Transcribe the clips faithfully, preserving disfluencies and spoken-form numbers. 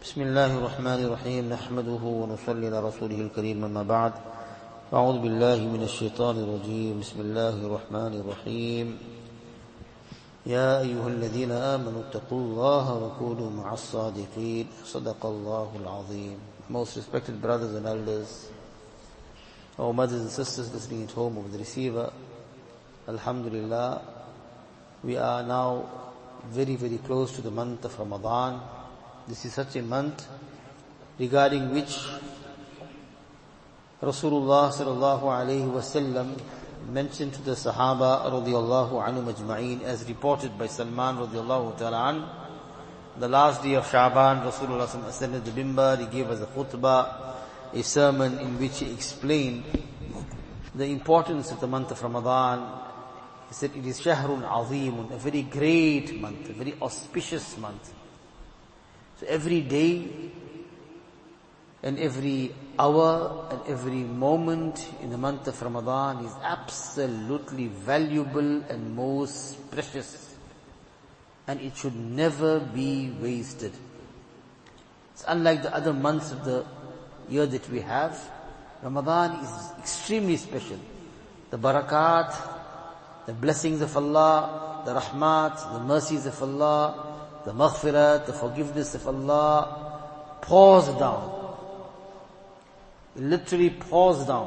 بسم الله الرحمن الرحيم نحمده ونصلي على رسوله الكريم أما بعد أعوذ بالله من الشيطان الرجيم بسم الله الرحمن الرحيم يا أيها الذين آمنوا اتقوا الله وكونوا مع الصادقين صدق الله العظيم. Most respected brothers and elders, our mothers and sisters listening at home over the receiver, Alhamdulillah, we are now very very close to the month of Ramadan. This is such a month regarding which Rasulullah sallallahu alayhi wasallam mentioned to the Sahaba radiyallahu anhum ajma'een, as reported by Salman radiyallahu ta'ala an, the last day of Sha'ban, Rasulullah sallallahu ascended the mimbar, he gave us a khutbah, a sermon in which he explained the importance of the month of Ramadan. He said it is shahrun azeemun, a very great month, a very auspicious month. So every day and every hour and every moment in the month of Ramadan is absolutely valuable and most precious, and it should never be wasted. It's unlike the other months of the year that we have. Ramadan is extremely special. The barakat, the blessings of Allah, the rahmat, the mercies of Allah, the maghfirat, the forgiveness of Allah pours down. It literally pours down.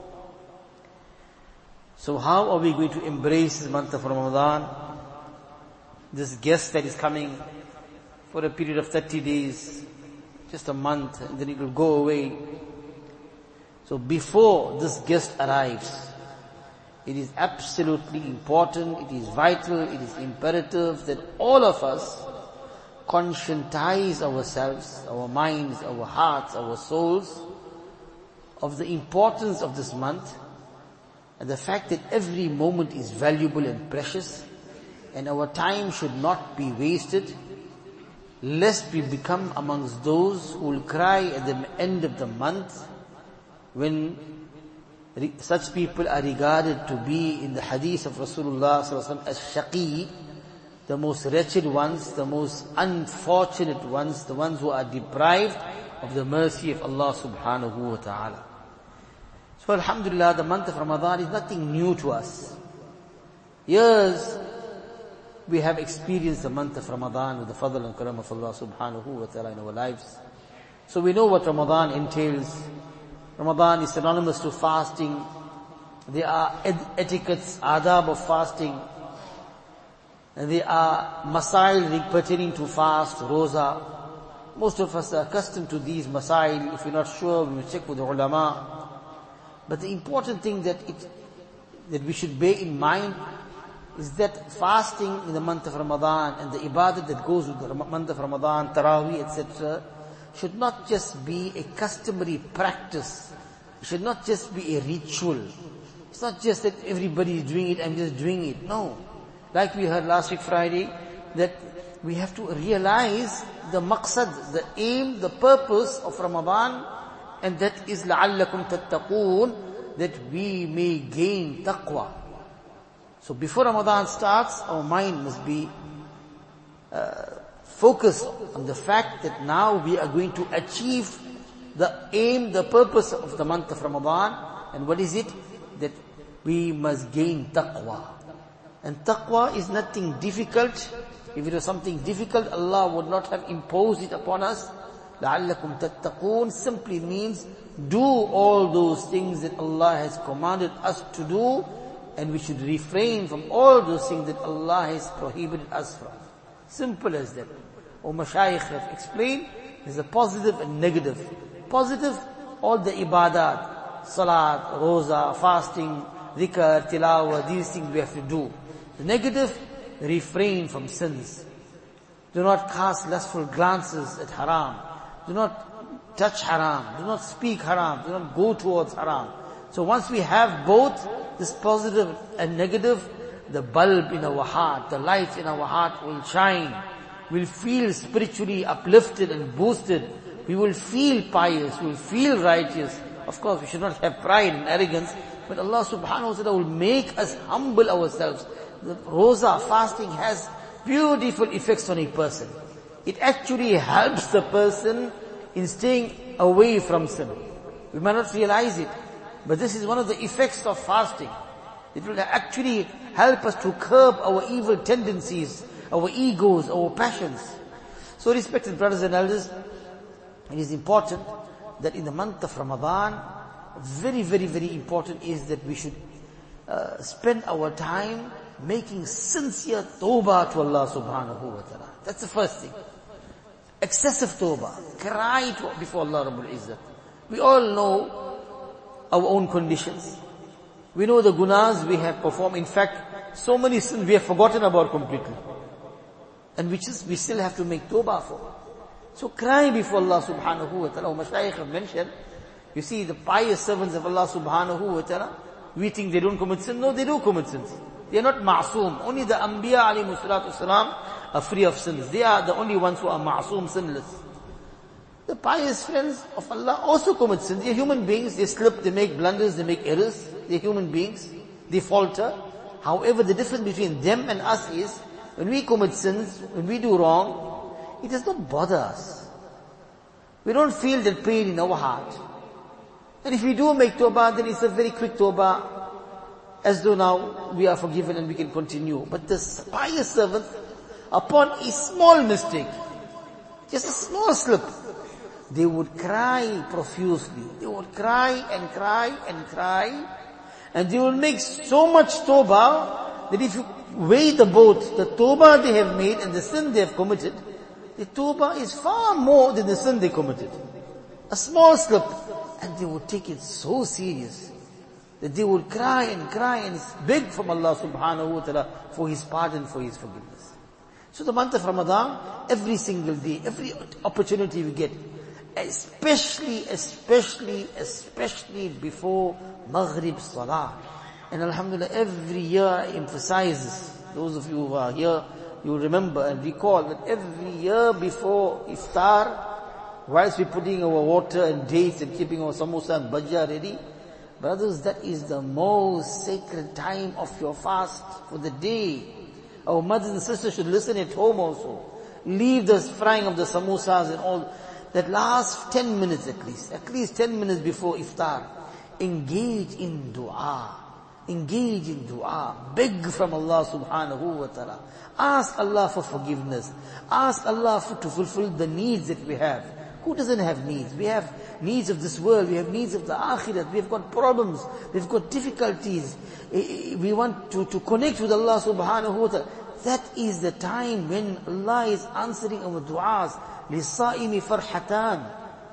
So how are we going to embrace the month of Ramadan? This guest that is coming for a period of thirty days, just a month, and then it will go away. So before this guest arrives, it is absolutely important, it is vital, it is imperative that all of us conscientize ourselves, our minds, our hearts, our souls, of the importance of this month and the fact that every moment is valuable and precious, and our time should not be wasted, lest we become amongst those who will cry at the end of the month when such people are regarded to be in the hadith of Rasulullah sallallahu alaihi wasallam as shaqi, the most wretched ones, the most unfortunate ones, the ones who are deprived of the mercy of Allah subhanahu wa ta'ala. So alhamdulillah, the month of Ramadan is nothing new to us. Years we have experienced the month of Ramadan with the fadl and karam of Allah subhanahu wa ta'ala in our lives. So we know what Ramadan entails. Ramadan is synonymous to fasting. There are ed- etiquettes, adab of fasting. And there are masail pertaining to fast, roza. Most of us are accustomed to these masail. If you're not sure, we will check with the ulama. But the important thing that it, that we should bear in mind is that fasting in the month of Ramadan and the ibadat that goes with the month of Ramadan, Taraweeh, et cetera, should not just be a customary practice. It should not just be a ritual. It's not just that everybody is doing it, I'm just doing it. No. Like we heard last week Friday, that we have to realize the maqsad, the aim, the purpose of Ramadan, and that is لَعَلَّكُمْ تَتَّقُونَ, that we may gain taqwa. So before Ramadan starts, our mind must be uh, focused on the fact that now we are going to achieve the aim, the purpose of the month of Ramadan. And what is it? That we must gain taqwa. And taqwa is nothing difficult. If it was something difficult, Allah would not have imposed it upon us. لَعَلَّكُمْ تَتَّقُونَ simply means do all those things that Allah has commanded us to do, and we should refrain from all those things that Allah has prohibited us from. Simple as that. Our mashayikh have explained, there's a positive and negative. Positive, all the ibadat, salat, roza, fasting, dhikr, tilawah, these things we have to do. The negative, refrain from sins. Do not cast lustful glances at haram. Do not touch haram. Do not speak haram. Do not go towards haram. So once we have both this positive and negative, the bulb in our heart, the light in our heart will shine. We'll feel spiritually uplifted and boosted. We will feel pious. We will feel righteous. Of course, we should not have pride and arrogance, but Allah subhanahu wa ta'ala will make us humble ourselves. The roza, fasting, has beautiful effects on a person. it actually helps the person in staying away from sin. We might not realize it, but this is one of the effects of fasting. It will actually help us to curb our evil tendencies, our egos, our passions. So respected brothers and elders, it is important that in the month of Ramadan, very, very, very important is that we should uh, spend our time making sincere tawbah to Allah subhanahu wa ta'ala. That's the first thing. Excessive tawbah. Cry to, before Allah Rabbul Izzat. We all know our own conditions. We know the gunas we have performed. In fact, so many sins we have forgotten about completely. And which is, we still have to make tawbah for. So cry before Allah subhanahu wa ta'ala. Our Mashaykh have mentioned, you see the pious servants of Allah subhanahu wa ta'ala, we think they don't commit sin. No, they do commit sins. They are not ma'soom. Only the Anbiya alayhi salatu wasalam are free of sins. They are the only ones who are ma'soom, sinless. The pious friends of Allah also commit sins. They are human beings. They slip, they make blunders, they make errors. They are human beings. They falter. However, the difference between them and us is, when we commit sins, when we do wrong, it does not bother us. We don't feel that pain in our heart. And if we do make tawbah, then it's a very quick tawbah, as though now we are forgiven and we can continue. But the pious servant, upon a small mistake, just a small slip, they would cry profusely. They would cry and cry and cry, and they will make so much tawbah that if you weigh the both, the tawbah they have made and the sin they have committed, the tawbah is far more than the sin they committed. A small slip, and they would take it so serious that they would cry and cry and beg from Allah subhanahu wa ta'ala for His pardon, for His forgiveness. So the month of Ramadan, every single day, every opportunity we get, especially, especially, especially before Maghrib Salah. And Alhamdulillah, every year emphasizes, those of you who are here, you remember and recall that every year before Iftar, whilst we're putting our water and dates and keeping our samosa and bhajia ready, brothers, that is the most sacred time of your fast for the day. Our mothers and sisters should listen at home also. Leave the frying of the samosas and all. That last ten minutes at least, at least ten minutes before iftar, engage in dua. Engage in dua. Beg from Allah subhanahu wa ta'ala. Ask Allah for forgiveness. Ask Allah for, to fulfill the needs that we have. Who doesn't have needs? We have needs of this world. We have needs of the akhirat. We have got problems. We've got difficulties. We want to, to connect with Allah subhanahu wa ta'ala. That is the time when Allah is answering our du'as. لِلصَّائِمِ فَرْحَتَانِ.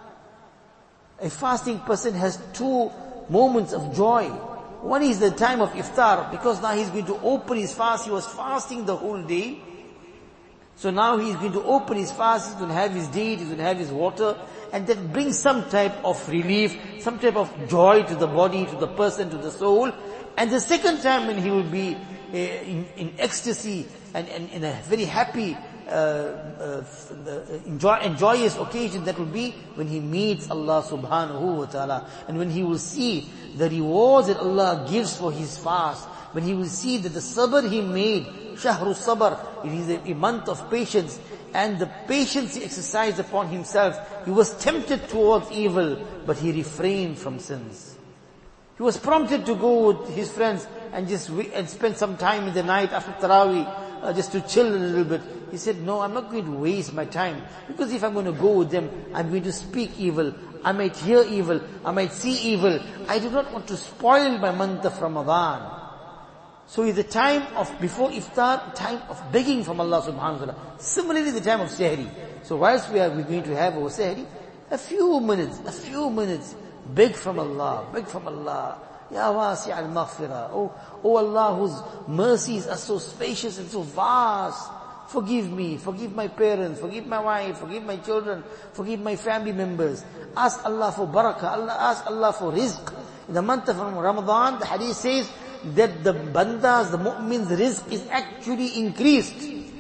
A fasting person has two moments of joy. One is the time of iftar, because now he's going to open his fast. He was fasting the whole day. So now he's going to open his fast, he's going to have his date, he's going to have his water, and that brings some type of relief, some type of joy to the body, to the person, to the soul. And the second time when he will be uh, in, in ecstasy and, and in a very happy, uh, uh, enjoy, and joyous occasion, that will be when he meets Allah subhanahu wa ta'ala. And when he will see the rewards that Allah gives for his fast, when he will see that the sabr he made, Shahrul Sabr, it is a, a month of patience, and the patience he exercised upon himself. He was tempted towards evil, but he refrained from sins. He was prompted to go with his friends and just and spend some time in the night after Taraweeh, uh, just to chill a little bit. He said, no, I'm not going to waste my time, because if I'm going to go with them, I'm going to speak evil. I might hear evil. I might see evil. I do not want to spoil my month of Ramadan. So is the time of before iftar, time of begging from Allah subhanahu wa ta'ala. Similarly, the time of sehri. So whilst we are we're going to have our sehri, a few minutes, a few minutes, beg from Allah, beg from Allah. Ya wasi' al-maghfirah. Oh, oh Allah, whose mercies are so spacious and so vast. Forgive me, forgive my parents, forgive my wife, forgive my children, forgive my family members. Ask Allah for barakah, Allah, ask Allah for rizq. In the month of Ramadan, the hadith says that the bandas, the mu'min's rizq is actually increased.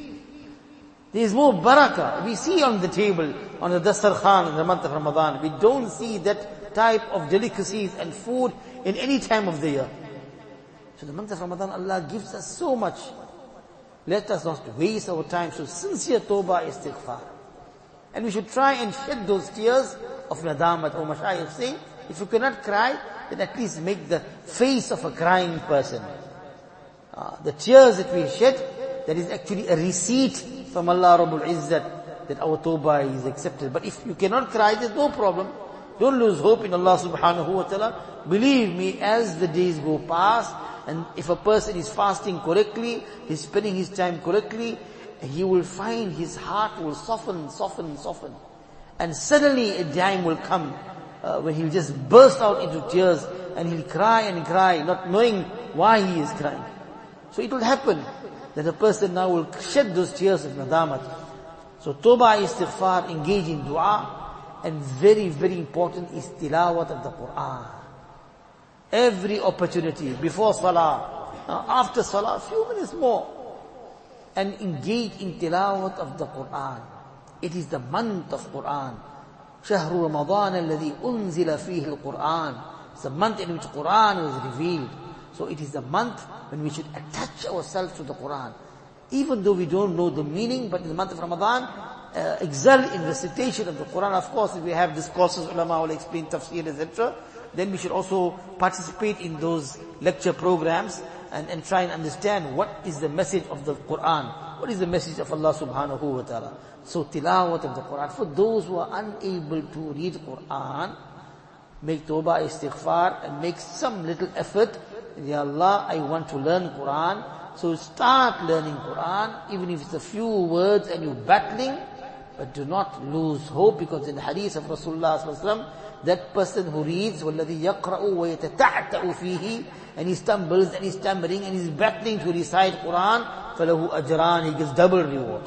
There is more barakah. We see on the table, on the Dasar Khan in the month of Ramadan, we don't see that type of delicacies and food in any time of the year. So the month of Ramadan, Allah gives us so much. Let us not waste our time. So sincere tawbah, istighfar. And we should try and shed those tears of nadamat. Or Mashayikh say, if you cannot cry, then at least make the face of a crying person. Uh, the tears that we shed, that is actually a receipt from Allah Rabbul Izzat that our tawbah is accepted. But if you cannot cry, there's no problem. Don't lose hope in Allah subhanahu wa ta'ala. Believe me, as the days go past, and if a person is fasting correctly, he's spending his time correctly, he will find his heart will soften, soften, soften. And suddenly a time will come uh, when he'll just burst out into tears and he'll cry and cry, not knowing why he is crying. So it will happen that a person now will shed those tears of nadamat. So tawbah, istighfar, engage in dua, and very, very important is tilawat of the Qur'an. Every opportunity, before salah, uh, after salah, a few minutes more, and engage in tilawat of the Qur'an. It is the month of Qur'an. شهر رمضان الذي أنزل فيه القرآن. It's the month in which Qur'an was revealed. So it is the month when we should attach ourselves to the Qur'an. Even though we don't know the meaning, but in the month of Ramadan, uh, excel in recitation of the Qur'an. Of course, if we have discourses, ulama will explain tafsir, et cetera, then we should also participate in those lecture programs and, and try and understand what is the message of the Qur'an. What is the message of Allah subhanahu wa ta'ala. So tilawat of the Qur'an. For those who are unable to read Qur'an, make tawbah, istighfar, and make some little effort. Ya Allah, I want to learn Qur'an. So start learning Qur'an, even if it's a few words and you're battling, but do not lose hope, because in the hadith of Rasulullah sallallahu alaihi wasallam, that person who reads, وَالَّذِي يَقْرَأُ وَيَتَتَعْتَأُ فِيهِ, and he stumbles and he's stammering and he's battling to recite Qur'an, فَلَهُ أَجْرَانِ, he gets double reward.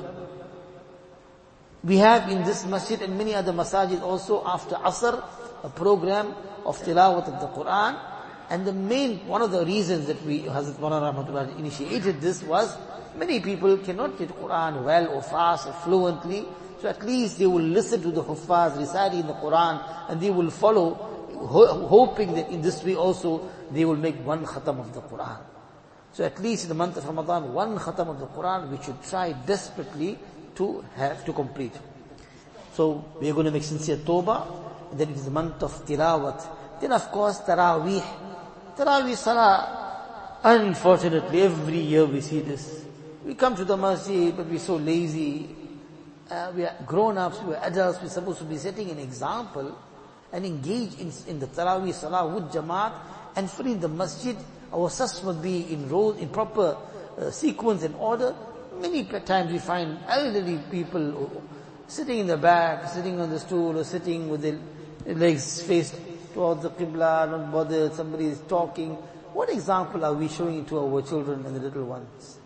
We have in this masjid and many other masajid also, after Asr, a program of tilawat of the Qur'an. And the main, one of the reasons that we, Hazrat Maulana Rahmatullah initiated this was, many people cannot read Qur'an well or fast or fluently, so at least they will listen to the Huffaz reciting the Qur'an and they will follow, ho- hoping that in this way also they will make one khatam of the Qur'an. So at least in the month of Ramadan, one khatam of the Qur'an we should try desperately to have to complete. So we are going to make sincere tawbah, and then it is the month of tilawat. Then of course Taraweeh. Taraweeh Salah, unfortunately every year we see this. We come to the masjid, but we're so lazy. Uh, we are grown-ups, we are adults, we're supposed to be setting an example and engage in, in the Taraweeh Salah with Jamaat, and fully in the masjid, our sas must be in rows, in proper uh, sequence and order. Many times we find elderly people sitting in the back, sitting on the stool, or sitting with their legs faced towards the Qibla, not bothered, somebody is talking. What example are we showing to our children and the little ones?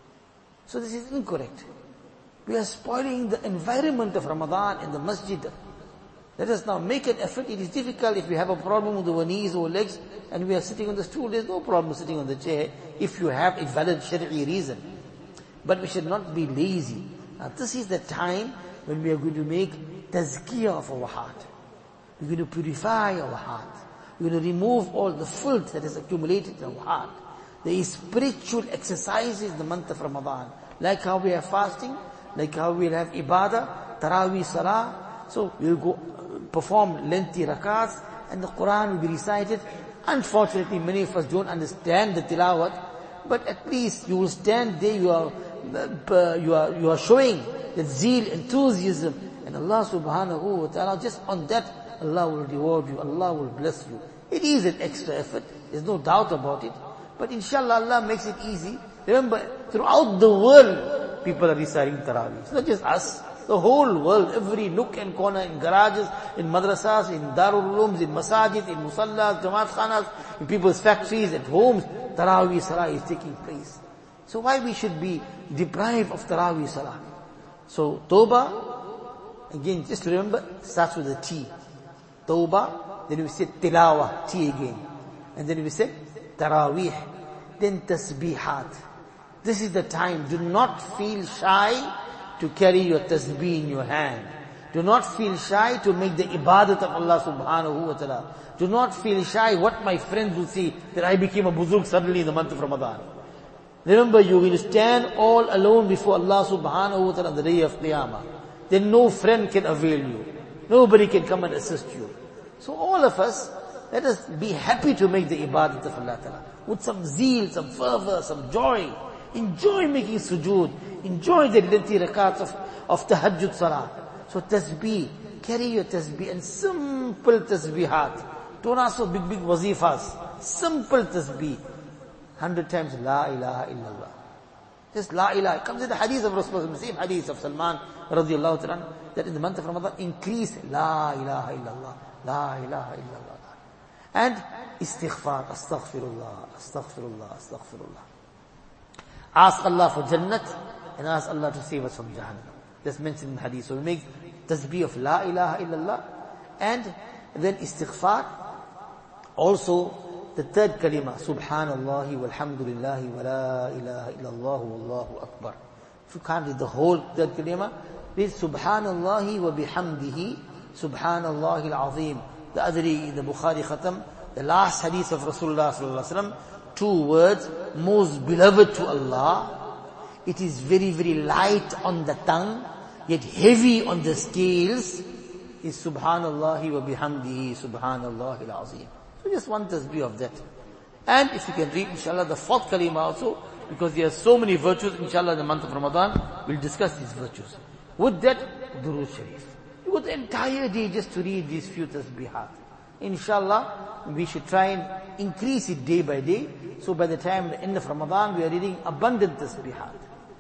So this is incorrect. We are spoiling the environment of Ramadan in the masjid. Let us now make an effort. It is difficult if we have a problem with our knees or legs and we are sitting on the stool. There is no problem sitting on the chair if you have a valid Shari'i reason. But we should not be lazy. Now this is the time when we are going to make tazkiyah of our heart. We're going to purify our heart. We're going to remove all the filth that has accumulated in our heart. There is spiritual exercises in the month of Ramadan. Like how we are fasting, like how we'll have ibadah, Taraweeh Salah. So we'll go perform lengthy rakats and the Quran will be recited. Unfortunately, many of us don't understand the tilawat, but at least you will stand there, you are, uh, you are, you are showing that zeal, enthusiasm, and Allah subhanahu wa ta'ala, just on that, Allah will reward you, Allah will bless you. It is an extra effort, there's no doubt about it. But inshallah, Allah makes it easy. Remember, throughout the world, people are reciting Taraweeh. It's not just us. The whole world, every nook and corner, in garages, in madrasas, in darul ulums, in masajid, in musallas, jamaat khanas, in people's factories, at homes, Taraweeh Salah is taking place. So why we should be deprived of Taraweeh Salah? So, Tawbah, again, just remember, starts with a T. Tawbah, then we say Tilawah, T again. And then we say Taraweeh, then Tasbihat. This is the time. Do not feel shy to carry your tasbih in your hand. Do not feel shy to make the ibadat of Allah subhanahu wa ta'ala. Do not feel shy what my friends will see, that I became a buzurg suddenly in the month of Ramadan. Remember, you will stand all alone before Allah subhanahu wa ta'ala on the day of Qiyamah. then no friend can avail you. Nobody can come and assist you. So all of us, let us be happy to make the ibadat of Allah Ta'ala. With some zeal, some fervor, some joy. Enjoy making sujood. Enjoy the lengthy rakats of, of tahajjud salah. So tasbih, carry your tasbih and simple tasbihat. Don't ask for big, big wazifas. Simple tasbih. Hundred times La ilaha illallah. Just La ilaha. It comes in the hadith of Rasulullah, the same hadith of Salman radiallahu ta'ala, that in the month of Ramadan, increase La ilaha illallah. La ilaha illallah. And istighfar, astaghfirullah, astaghfirullah, astaghfirullah. Ask Allah for Jannat and ask Allah to save us from Jahannam. That's mentioned in the hadith. So we make tasbih of La ilaha illallah and then istighfar. Also, the third kalima, Subhanallah walhamdulillahi wa la ilaha illallah wallahu akbar. If you can't read the whole third kalima, read Subhanallah wa bihamdihi, Subhanallah al-azim. The other day in the Bukhari Khatam, the last hadith of Rasulullah sallallahu alaihi wasallam, two words, most beloved to Allah. It is very, very light on the tongue, yet heavy on the scales, is Subhanallah wa bihamdihi, Subhanallah al-azim. So just one tasbih of that. And if you can read, inshallah, the fourth kalima also, because there are so many virtues, inshallah, in the month of Ramadan, we'll discuss these virtues. With that, Durood Sharif. You got the entire day just to read these few tasbihat. Inshallah, we should try and increase it day by day. So by the time the end of Ramadan, we are reading abundant tasbihat.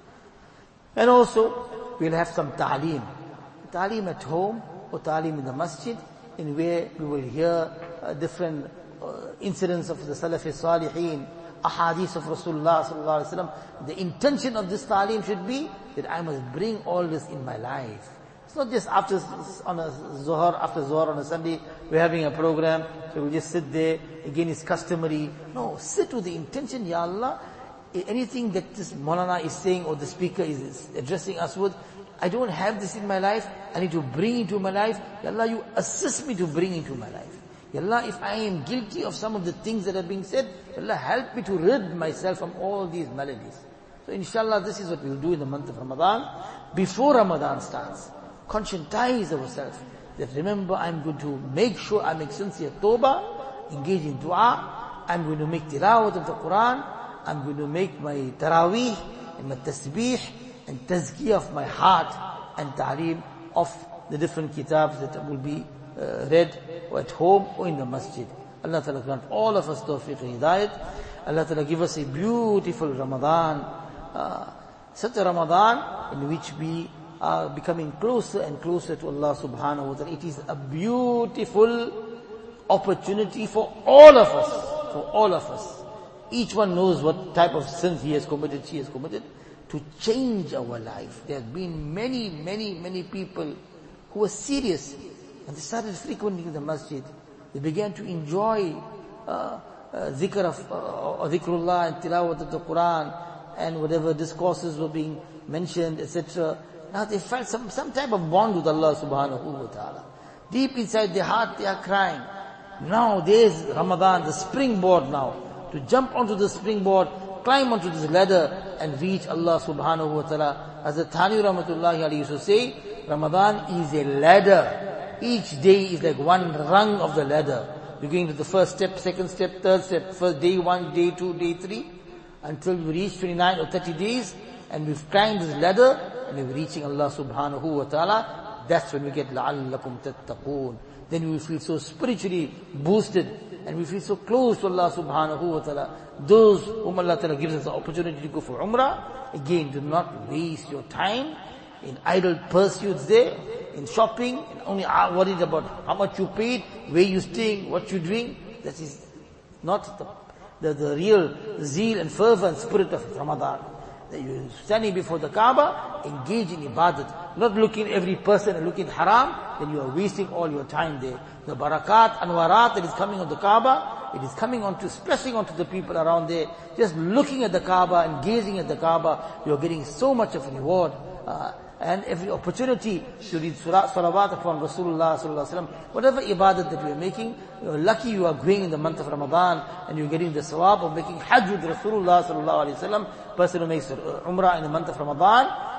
And also, we'll have some ta'aleem. Ta'aleem at home or ta'aleem in the masjid, in where we will hear uh, different uh, incidents of the Salafi Salihin, ahadith of Rasulullah sallallahu alaihi wasallam. The intention of this ta'aleem should be that I must bring all this in my life. It's not just after, on a Zohar, after Zohar on a Sunday, we're having a program, so we just sit there, again it's customary. No, sit with the intention, Ya Allah, anything that this Maulana is saying or the speaker is addressing us with, I don't have this in my life, I need to bring into my life. Ya Allah, you assist me to bring into my life. Ya Allah, if I am guilty of some of the things that are being said, Ya Allah, help me to rid myself from all these maladies. So inshallah, this is what we'll do in the month of Ramadan. Before Ramadan starts, conscientize ourselves that remember, I'm going to make sure I make sincere tawbah, engage in dua, I'm going to make tilawat of the Quran, I'm going to make my taraweeh and my tasbih and tazkiyah of my heart and ta'aleem of the different kitabs that will be uh, read or at home or in the masjid. Allah Ta'ala grant all of us tawfiq and hidayat. Allah Ta'ala give us a beautiful Ramadan, uh, such a Ramadan in which we are becoming closer and closer to Allah subhanahu wa ta'ala. It is a beautiful opportunity for all of us, for all of us. Each one knows what type of sins he has committed, she has committed, to change our life. There have been many, many, many people who were serious and they started frequenting the masjid. They began to enjoy uh, uh, dhikr of, uh, dhikrullah and tilawat of the Quran and whatever discourses were being mentioned, et cetera. Now they felt some, some type of bond with Allah subhanahu wa ta'ala. Deep inside their heart they are crying. Now there's Ramadan, the springboard now. To jump onto the springboard, climb onto this ladder and reach Allah subhanahu wa ta'ala. As the Thani rahmatullahi alayhi used to say, Ramadan is a ladder. Each day is like one rung of the ladder. You're going to the first step, second step, third step, first day one, day two, day three, until we reach twenty-nine or thirty days, and we've climbed this ladder, and we're reaching Allah subhanahu wa ta'ala. That's when we get لَعَلَّكُمْ تَتَّقُونَ. Then we will feel so spiritually boosted, and we feel so close to Allah subhanahu wa ta'ala. Those whom Allah ta'ala gives us the opportunity to go for Umrah, again, do not waste your time in idle pursuits there, in shopping, and only are worried about how much you paid, where you staying, what you doing. That is not the, the, the real zeal and fervor and spirit of Ramadan. That you're standing before the Kaaba, engage in ibadat, not looking at every person and looking at haram, then you are wasting all your time there. The barakat, anwarat that is coming on the Kaaba, it is coming onto, splashing onto the people around there. Just looking at the Kaaba and gazing at the Kaaba, you are getting so much of a reward. Uh, and every opportunity to read surah, salawat upon Rasulullah sallallahu alaihi wasallam, whatever ibadat that you are making, you are lucky you are going in the month of Ramadan and you are getting the sawab of making hajj with Rasulullah sallallahu alaihi wasallam. Person who makes umrah in the month of Ramadan,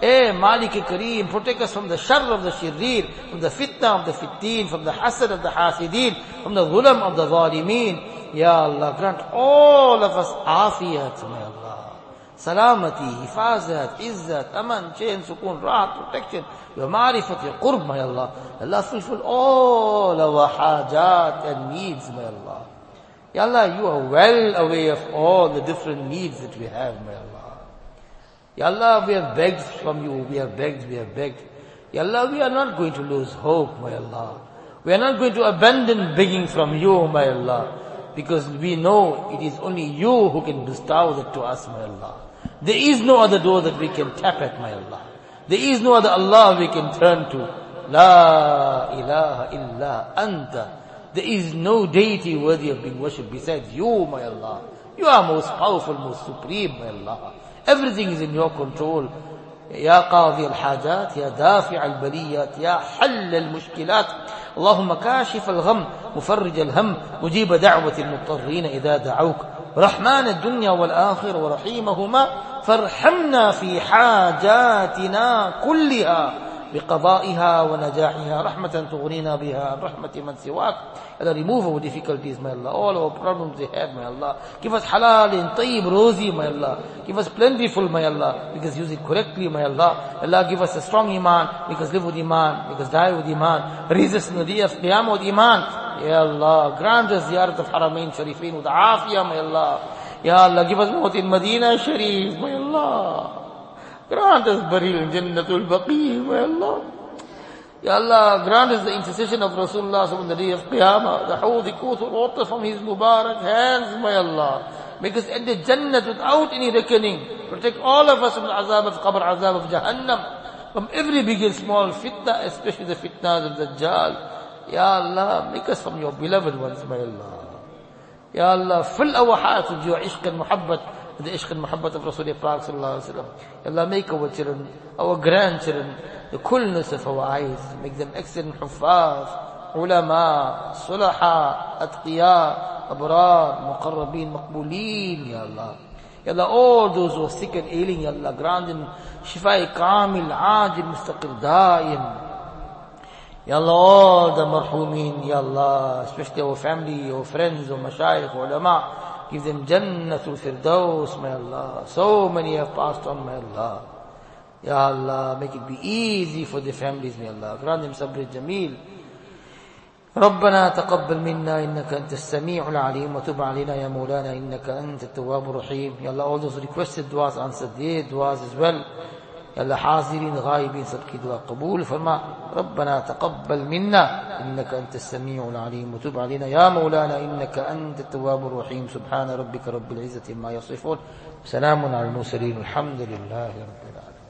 Eh, Malik Kareem, protect us from the sharr of the shirreer, from the fitna of the fitteen, from the hasad of the hasideen, from the dhulam of the zalimeen. Ya Allah, grant all of us afiyat, my Allah. Salamati, hifazat, izzat, aman, chain, sukoon, rahat, protection, your marifat, your qurb, my Allah. Allah, fulfill all our hajat and needs, my Allah. Ya Allah, you are well aware of all the different needs that we have, my Allah. Ya Allah, we have begged from you, we have begged, we have begged. Ya Allah, we are not going to lose hope, my Allah. We are not going to abandon begging from you, my Allah. Because we know it is only you who can bestow that to us, my Allah. There is no other door that we can tap at, my Allah. There is no other Allah we can turn to. La ilaha illa anta. There is no deity worthy of being worshipped besides you, my Allah. You are most powerful, most supreme, my Allah. Everything is in your control. يا قاضي الحاجات يا دافع البليات يا حل المشكلات اللهم كاشف الغم مفرج الهم مجيب دعوة المضطرين إذا دعوك رحمن الدنيا والآخرة ورحيمهما فارحمنا في حاجاتنا كلها بقضائها ونجاحها رحمة تغنينا بها عن رحمة من سواك. Allah, remove our difficulties, my Allah. All our problems they have, my Allah. Give us halal and tayyib, rosy, my Allah. Give us plentiful, my Allah. Make us use it correctly, my Allah. Allah, give us a strong iman. Make us live with iman. Make us die with iman. Raise us in the day of Qiyamah with iman. Ya Allah, grant us ziyarat of Haramain Sharifin with afiyah, my Allah. Ya Allah, give us maut in Medina Sharif, my Allah. Grant us burial in Jannatul Baqi, my Allah. Ya Allah, grant us the intercession of Rasulullah on the day of Qiyamah, the Hawd, the Kuthur, water from his Mubarak hands, my Allah. Make us enter Jannat without any reckoning. Protect all of us from the azab of Qabr, azab of Jahannam, from every big and small fitna, especially the fitnas of Dajjal. Ya Allah, make us from your beloved ones, my Allah. Ya Allah, fill our hearts with your ishq and muhabbat, with the ishq and muhabbat of Rasulullah sallallahu alaihi wasallam. Ya Allah, make our children, our grandchildren, the coolness of our eyes, make them excellent huffaz, ulama, sulaha, atqiya, abrar, muqarrabeen, maqbooleen, Ya Allah. Ya Allah, all those who are sick and ailing, Ya Allah, grant them shifai kamil, ajil, mustaqil, daim. Ya Allah, all the marhumeen, Ya Allah, especially our family, our friends, our mashayikh, ulama, give them Jannatul Firdaus, my Allah. So many have passed on, my Allah. Ya Allah, make it be easy for the families, may Allah. Grant them sabr jameel. ربنا تقبل منا إنك أنت السميع العليم وتب علينا يا مولانا إنك أنت التواب الرحيم. Ya Allah, all those requested du'as answered, their du'as as well. Ya Allah, حاضرين غائبين सबकी दुआ قبول फरमा. ربنا تقبل منا إنك أنت السميع العليم وتب علينا يا مولانا إنك أنت التواب الرحيم. سبحان ربك رب العزة ما يصفون سلام على المرسلين الحمد لله رب العالمين.